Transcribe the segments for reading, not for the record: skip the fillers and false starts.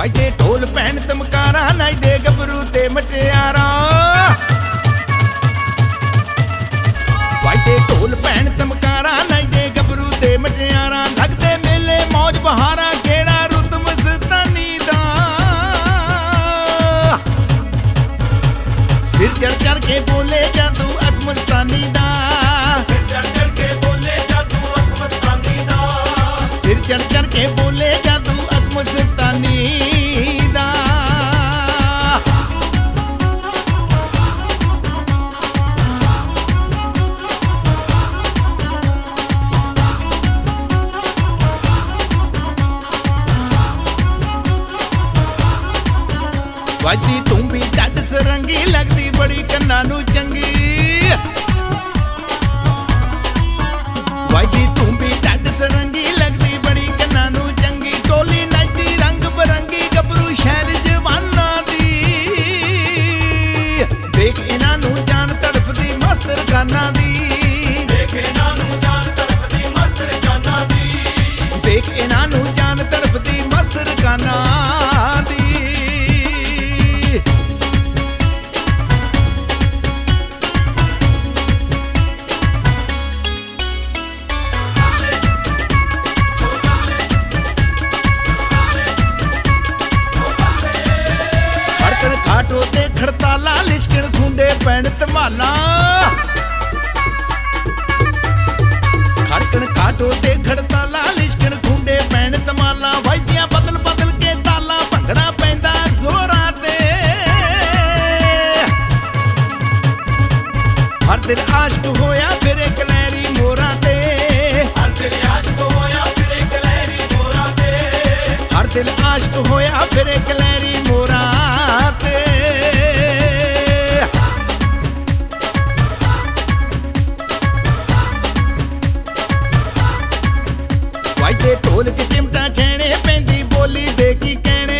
ਵੱਜਦੇ ਢੋਲ ਭੈਣ ਤਮਕਾਰਾਂ ਨੱਚਦੇ ਗੱਭਰੂ ਤੇ ਮਟਿਆਰਾਂ ਵੱਜਦੇ ਢੋਲ ਭੈਣ ਤਮਕਾਰਾਂ ਨੱਚਦੇ ਗੱਭਰੂ ਤੇ ਮਟਿਆਰਾਂ ਲੱਗਦੇ ਮੇਲੇ ਮੌਜ ਬਹਾਰਾਂ ਕਿਹੜਾ ਰੁੱਤ ਮਸਤਾਨੀ ਦਾ ਸਿਰ ਚੜ ਚੜ ਕੇ ਬੋਲੇ ਜਾਦੂ ਅੱਖ ਮਸਤਾਨੀ ਦਾ ਸਿਰ ਚੜ ਚੜ ਕੇ ਬੋਲੇ ਜਾਦੂ ਅੱਖ ਮਸਤਾਨੀ ਦਾ ਸਿਰ ਚੜ ਚੜ ਕੇ ਬੋਲੇ ਜਾਦੂ ਅੱਖ ਮਸਤਾਨੀ ਦਾ ਵੱਜਦੀ ਤੂੰਬੀ ਢੱਡ ਸਰੰਗੀ ਲੱਗਦੀ ਬੜੀ ਕੰਨਾਂ ਨੂੰ ਚੰਗੀ ਵੱਜਦੀ ਤੂੰਬੀ ਢੱਡ ਸਰੰਗੀ ਲੱਗਦੀ ਬੜੀ ਕੰਨਾਂ ਨੂੰ ਚੰਗੀ ਟੋਲੀ ਨੱਚਦੀ ਰੰਗ ਬਰੰਗੀ ਗੱਭਰੂ ਸ਼ੈਲ ਜਵਾਨਾਂ ਦੀ ਦੇਖ ਇਹਨਾਂ ਨੂੰ ਜਾਨ ਤੜਫਦੀ ਮਸਤ ਰਕਾਨਾਂ ਦੀ ਦੇਖ ਇਹਨਾਂ ਨੂੰ ਜਾਨ ਤੜਫਦੀ ਮਸਤ ਰਕਾਨਾਂ ਦੀ ਦੇਖ ਇਹਨਾਂ ਨੂੰ ਜਾਨ ਤੜਫਦੀ ਮਸਤ ਰਕਾਨਾਂ ਦੀ ਖਾਟੋ ਤੇ ਖੜਤਾਲਾ ਲਿਸ਼ਕਣ ਖੁੰਡੇ ਪੈਣ ਧਮਾਲਾ ਖੜਕਣ ਖਾਟੋ ਤੇ ਖੜਤਾਲਾ ਲਿਸ਼ਕਣ ਖੁੰਡੇ ਪੈਣ ਧਮਾਲਾ ਵੱਜਦੀਆਂ ਬਦਲ ਬਦਲ ਕੇ ਤਾਲਾਂ ਭੰਗੜਾ ਪੈਂਦਾ ਜ਼ੋਰਾਂ ਤੇ ਹਰ ਦਿਲ ਆਸ਼ਕ ਹੋਇਆ ਫਿਰੇ ਕਲੈਰੀ ਮੋਰਾਂ ਤੇ ਹਰ ਦਿਲ ਆਸ਼ਕ ਹੋਇਆ ਫਿਰੇ ਕਲੈਰੀ ਮੋਰਾਂ ਤੇ ਹਰ ਦਿਲ ਆਸ਼ਕ ਹੋਇਆ ਫਿਰੇ ਕਲੈਰੀ ਮੋਰਾਂ ਤੇ ਵੱਜਦੇ ਢੋਲ ਕੇ ਚਿਮਟਾ ਛੈਣੇ ਪੈਂਦੀ ਬੋਲੀ ਦੇ ਕੀ ਕਹਿਣੇ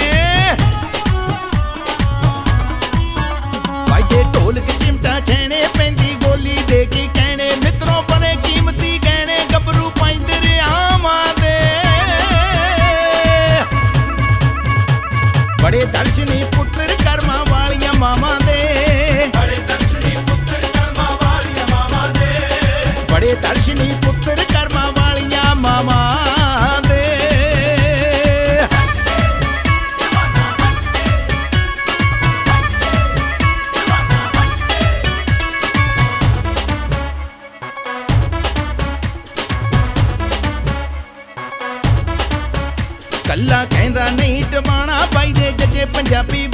ਵੱਜਦੇ ਢੋਲ ਕੇ ਚਿਮਟਾ ਛੈਣੇ ਪੈਂਦੀ ਬੋਲੀ ਦੇ ਕੀ ਕਹਿਣੇ ਮਿੱਤਰੋਂ ਬਣੇ ਕੀਮਤੀ ਗਹਿਣੇ ਗੱਭਰੂ ਪੈਂਦੇ ਰਿਆਵਾਂ ਦੇ ਬੜੇ ਦਰਸ਼ਨੀ ਪੁੱਤਰ ਕਰਮਾਂ ਵਾਲੀਆਂ ਮਾਵਾਂ ਦੇ ਬੜੇ ਦਰਸ਼ਨੀ ਪੁੱਤਰ ਕਰਮਾਂ ਵਾਲੀਆਂ ਮਾਵਾਂ ਦੇ ਬੜੇ ਦਰਸ਼ਨੀ ਪੁੱਤਰ ਕਰਮਾਂ ਵਾਲੀਆਂ ਮਾਵਾਂ ਦੇ ਕੱਲਾ ਕਹਿੰਦਾ ਨਹੀਂ ਟਵਾਣਾ ਪਾਈ ਦੇ ਜੱਜੇ ਪੰਜਾਬੀ